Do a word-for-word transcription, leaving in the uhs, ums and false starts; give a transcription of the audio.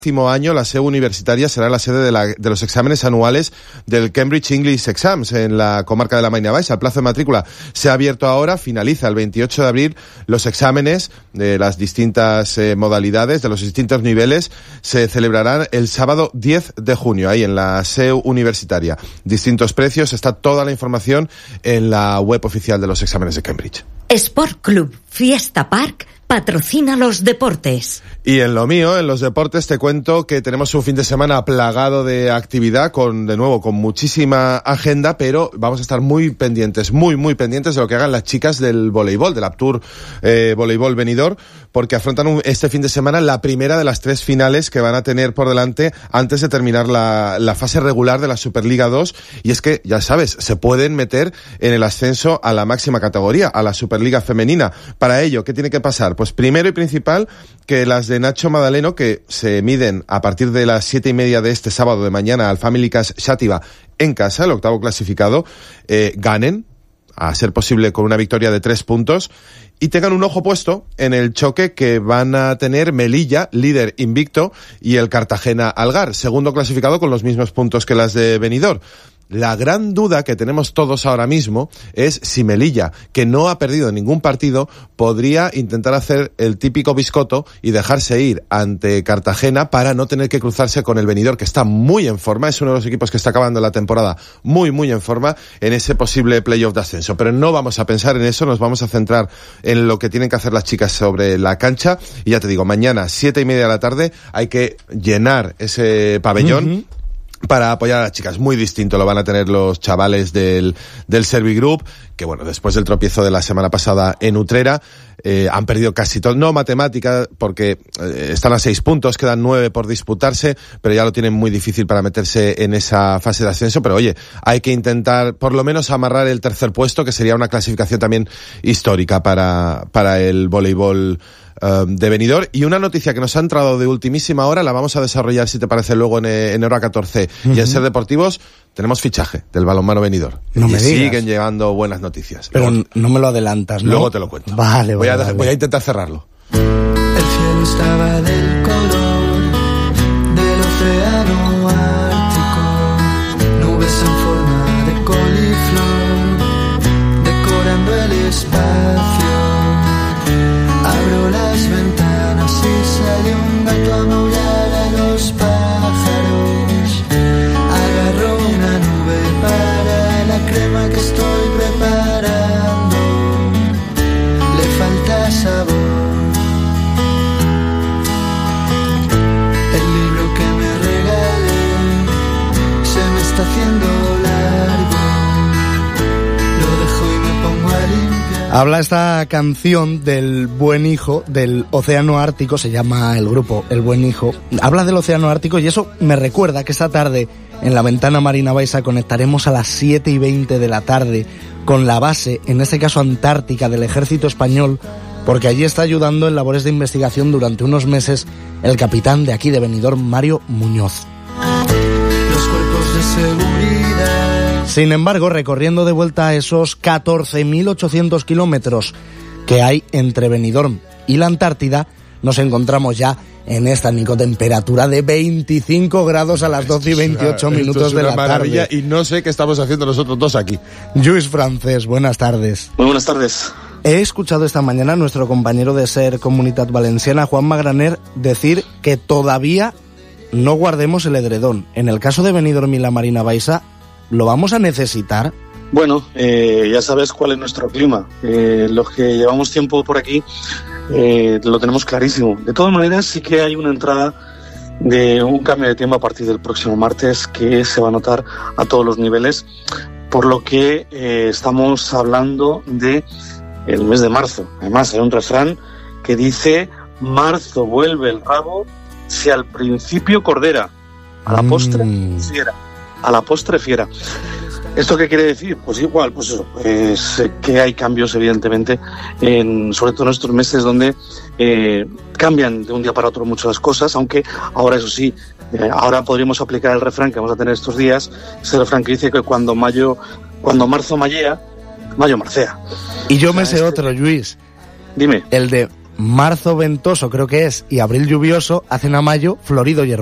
próximo año la SEU universitaria será la sede de, la, de los exámenes anuales del Cambridge English Exams en la comarca de la Marina Baixa. El plazo de matrícula se ha abierto ahora, finaliza el veintiocho de abril. Los exámenes de las distintas eh, modalidades, de los distintos niveles, se celebrarán el sábado diez de junio, ahí en la SEU universitaria. Distintos precios, está toda la información en la web oficial de los exámenes de Cambridge. Sport Club Fiesta Park patrocina los deportes. Y en lo mío, en los deportes, te cuento que tenemos un fin de semana plagado de actividad, con, de nuevo, con muchísima agenda, pero vamos a estar muy pendientes, muy, muy pendientes de lo que hagan las chicas del voleibol, del Aptur eh, Voleibol Benidorm, porque afrontan un, este fin de semana la primera de las tres finales que van a tener por delante antes de terminar la, la fase regular de la Superliga dos, y es que, ya sabes, se pueden meter en el ascenso a la máxima categoría, a la Superliga femenina. Para ello, ¿qué tiene que pasar? Pues primero y principal, que las de Nacho Madaleno, que se miden a partir de las siete y media de este sábado de mañana al Family Cash Xàtiva en casa, el octavo clasificado, eh, ganen, a ser posible con una victoria de tres puntos, y tengan un ojo puesto en el choque que van a tener Melilla, líder invicto, y el Cartagena Algar, segundo clasificado con los mismos puntos que las de Benidorm. La gran duda que tenemos todos ahora mismo es si Melilla, que no ha perdido ningún partido, podría intentar hacer el típico biscoto y dejarse ir ante Cartagena para no tener que cruzarse con el Benidorm, que está muy en forma, es uno de los equipos que está acabando la temporada muy, muy en forma en ese posible playoff de ascenso. Pero no vamos a pensar en eso, nos vamos a centrar en lo que tienen que hacer las chicas sobre la cancha. Y ya te digo, mañana, siete y media de la tarde, hay que llenar ese pabellón. Uh-huh. Para apoyar a las chicas. Muy distinto lo van a tener los chavales del, del Servigroup, que bueno, después del tropiezo de la semana pasada en Utrera, eh, han perdido casi todo, no matemática, porque eh, están a seis puntos, quedan nueve por disputarse, pero ya lo tienen muy difícil para meterse en esa fase de ascenso. Pero oye, hay que intentar por lo menos amarrar el tercer puesto, que sería una clasificación también histórica para, para el voleibol Uh, de Benidorm. Y una noticia que nos ha entrado de ultimísima hora, la vamos a desarrollar, si te parece, luego en, en Hora catorce. Uh-huh. Y en Ser Deportivos tenemos fichaje del balonmano Benidorm. No me y digas. Siguen llegando buenas noticias. Pero luego, no me lo adelantas, ¿no? Luego te lo cuento. Vale, voy, vale, a, vale. voy a intentar cerrarlo. El cielo estaba del color del océano Ártico, nubes en forma de coliflor decorando el espacio. Abro las ventanas y sale un gato a maullar a los pájaros. Agarro una nube para la crema que estoy preparando. Le falta sabor. El libro que me regalé se me está haciendo largo. Lo dejo y me pongo a limpiar. Habla esta canción del buen hijo del Océano Ártico, se llama el grupo El Buen Hijo. Habla del Océano Ártico y eso me recuerda que esta tarde en la Ventana Marina Baixa conectaremos a las siete y veinte de la tarde con la base, en este caso antártica, del Ejército Español, porque allí está ayudando en labores de investigación durante unos meses el capitán de aquí de Benidorm, Mario Muñoz. Los cuerpos de seguridad. Sin embargo, recorriendo de vuelta a esos catorce mil ochocientos kilómetros que hay entre Benidorm y la Antártida, nos encontramos ya en esta nicotemperatura de veinticinco grados a las doce y veintiocho minutos de la maravilla, tarde. Y no sé qué estamos haciendo nosotros dos aquí. Lluís Francés, buenas tardes. Muy buenas tardes. He escuchado esta mañana a nuestro compañero de Ser Comunitat Valenciana, Juan Magraner, decir que todavía no guardemos el edredón. En el caso de Benidorm y la Marina Baixa, ¿lo vamos a necesitar? Bueno, eh, ya sabes cuál es nuestro clima. Eh, los que llevamos tiempo por aquí eh, lo tenemos clarísimo. De todas maneras, sí que hay una entrada de un cambio de tiempo a partir del próximo martes que se va a notar a todos los niveles, por lo que eh, estamos hablando de el mes de marzo. Además, hay un refrán que dice: marzo vuelve el rabo si al principio cordera, a la postre fiera. A la postre fiera. ¿Esto qué quiere decir? Pues igual, pues eso, es que hay cambios evidentemente, en, sobre todo en estos meses donde eh, cambian de un día para otro muchas las cosas, aunque ahora eso sí, eh, ahora podríamos aplicar el refrán que vamos a tener estos días, ese refrán que dice que cuando mayo, cuando marzo mallea, mayo marcea. Y yo me sé otro, Lluís. Dime. El de marzo ventoso creo que es y abril lluvioso hacen a mayo florido y hermoso.